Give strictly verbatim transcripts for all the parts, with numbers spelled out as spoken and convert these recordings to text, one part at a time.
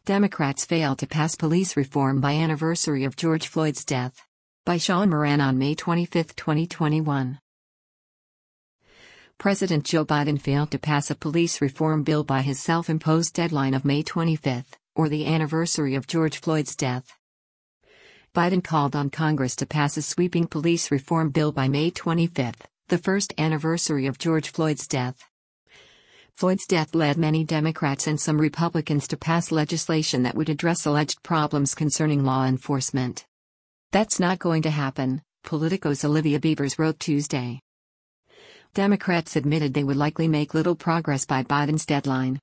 Democrats fail to pass police reform by anniversary of George Floyd's death. By Sean Moran on May twenty-fifth, twenty twenty-one. President Joe Biden failed to pass a police reform bill by his self-imposed deadline of May twenty-fifth, or the anniversary of George Floyd's death. Biden called on Congress to pass a sweeping police reform bill by May twenty-fifth, the first anniversary of George Floyd's death. Floyd's death led many Democrats and some Republicans to pass legislation that would address alleged problems concerning law enforcement. That's not going to happen, Politico's Olivia Beavers wrote Tuesday. Democrats admitted they would likely make little progress by Biden's deadline.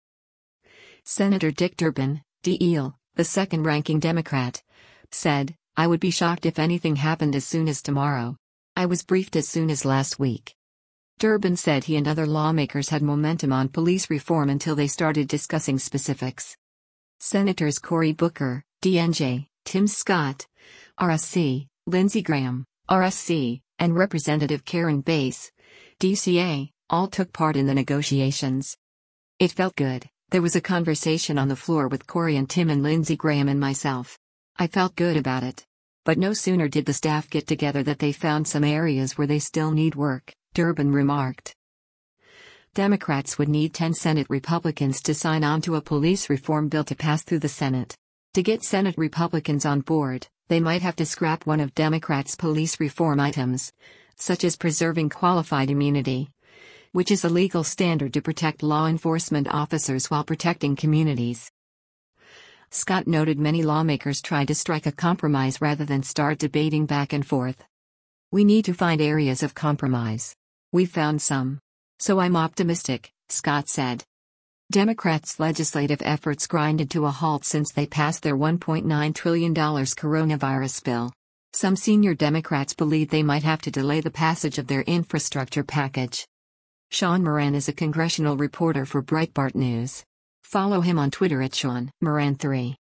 Senator Dick Durbin, D L, the second-ranking Democrat, said, "I would be shocked if anything happened as soon as tomorrow. I was briefed as soon as last week." Durbin said he and other lawmakers had momentum on police reform until they started discussing specifics. Senators Cory Booker, D N J, Tim Scott, R S C, Lindsey Graham, R S C, and Representative Karen Bass, D C A, all took part in the negotiations. It felt good. There was a conversation on the floor with Cory and Tim and Lindsey Graham and myself. I felt good about it. But no sooner did the staff get together that they found some areas where they still need work, Durbin remarked. Democrats would need ten Senate Republicans to sign on to a police reform bill to pass through the Senate. To get Senate Republicans on board, they might have to scrap one of Democrats' police reform items, such as preserving qualified immunity, which is a legal standard to protect law enforcement officers while protecting communities. Scott noted many lawmakers tried to strike a compromise rather than start debating back and forth. "We need to find areas of compromise. We've found some. So I'm optimistic," Scott said. Democrats' legislative efforts grinded to a halt since they passed their one point nine trillion dollars coronavirus bill. Some senior Democrats believe they might have to delay the passage of their infrastructure package. Sean Moran is a congressional reporter for Breitbart News. Follow him on Twitter at Sean Moran three.